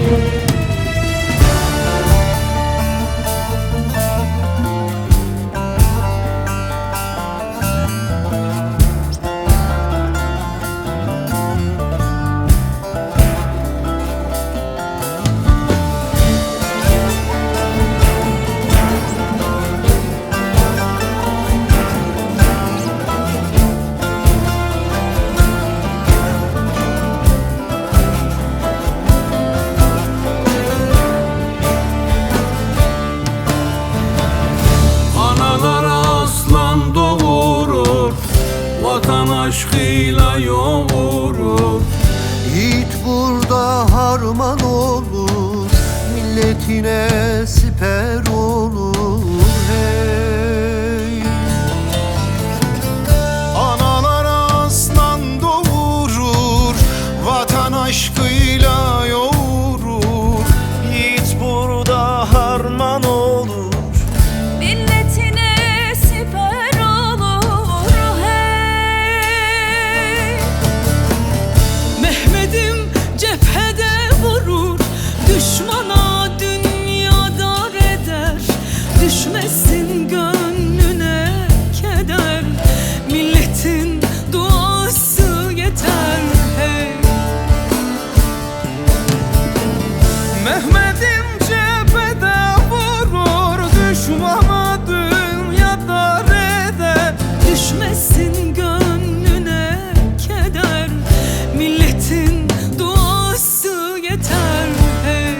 Vatan aşkıyla yoğurur. Yiğit burada harman olur, milletine siper olur. Hey! Analar aslan doğurur, vatan aşkıyla yoğurur. Yiğit burada harman olur, milletine siper olur. Hey! Mehmet'im cephede vurur, düşmana dünya dar eder. Düşmesin gönlüne keder, milletin duası yeter. Hey! Mehmet'im cephede vurur, düşmana dünya dar eder. Düşmesin gönlüne keder, milletin duası yeter. Hey!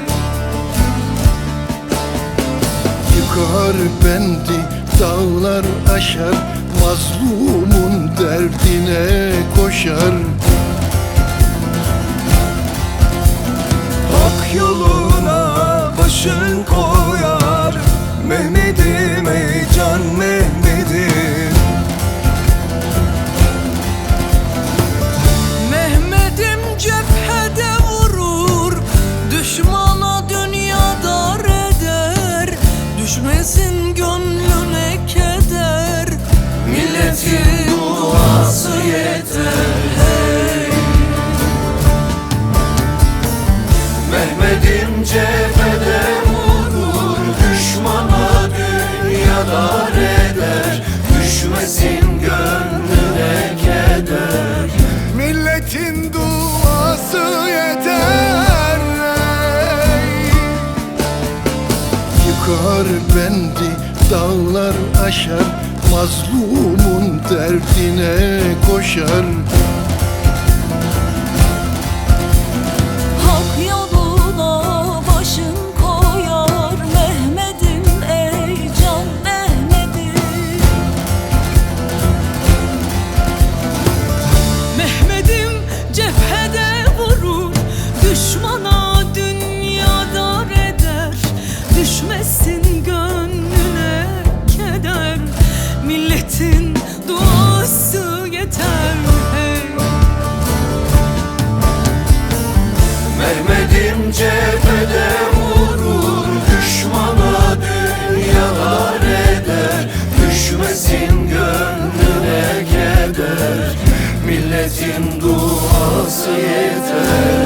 Yıkar bendi dağlar aşar, mazlumun derdine koşar. Hak yoluna başın koyar, Mehmet'im ey can Mehmet'im. Mehmet'im cephede vurur, düşmana dünya dar eder. Düşmesin gönlüne keder, milletin duası yeter. Hey! Mehmet'im cephede vurur, düşmana dünya dar eder. Düşmesin gönlüne keder, milletin duası yeter. Yıkar bendi dağlar aşar, mazlumun derdine koşar. Hak yoluna başın koyar, Mehmet'im ey can Mehmet'im. Mehmet'im cephede vurur, düşmana dünya dar eder. Düşmesin gönlüne keder, milletin duası yeter. Hey! Mehmet'im cephede vurur, düşmana dünya dar eder. Düşmesin gönlüne keder, milletin duası yeter.